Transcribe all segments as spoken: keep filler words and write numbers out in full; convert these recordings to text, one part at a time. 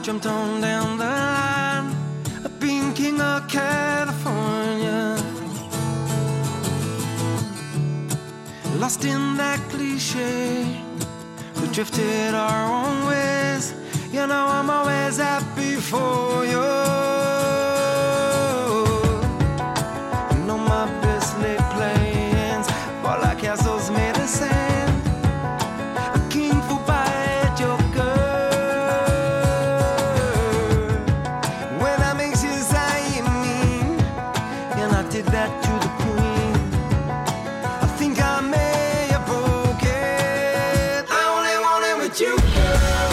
jumped on down the line of being king of California. Lost in that cliche, we drifted our own ways. You know I'm always happy for you. And all my best laid plans fall like castles made of sand. A king for by a joker. When that makes you say mean, and I did that to the queen. I think I may have broken. I only want it with you, girl.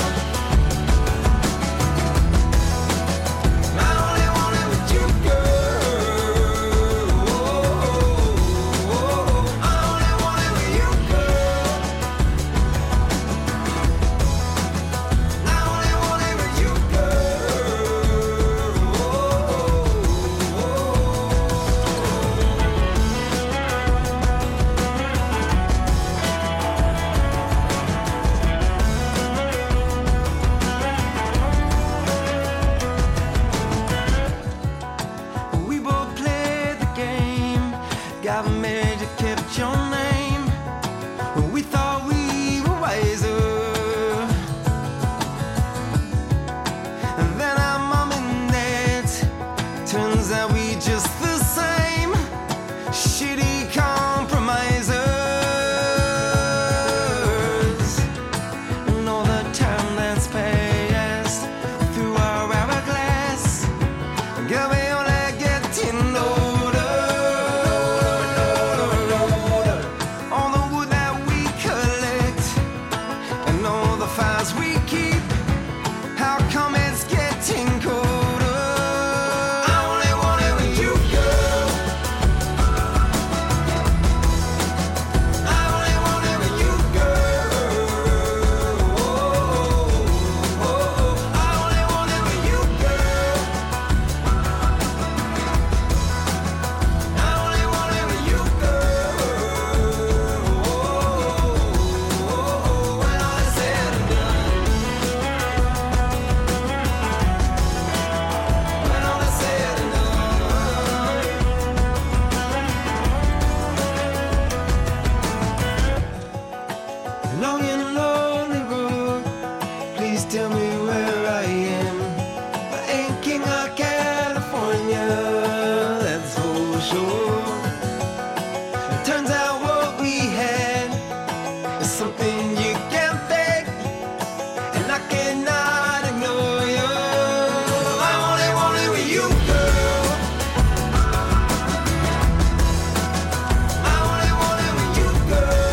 Got married, you kept your name. We thought we were wiser. And then our mom and dad, turns out we just the same. Shitty compromisers. And all the time that's passed through our hourglass, girl, we only getting older. We keep, how come it's getting colder? I only want it with you, girl. I only want it with you, girl. Oh, oh, oh. I only want it with you, girl. I only want it with you, girl. Oh, oh, oh. When all is said and done. Long and lonely road, please tell me where I am. I ain't king of California, that's for sure. It turns out what we had is something you can't fake, and I cannot ignore you. I only want it with you, girl. I only want it with you, girl.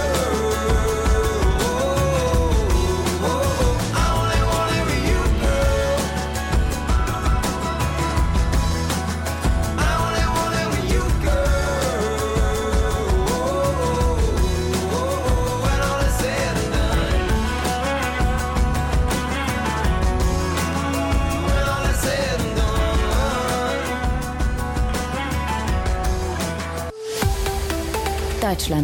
Deutschland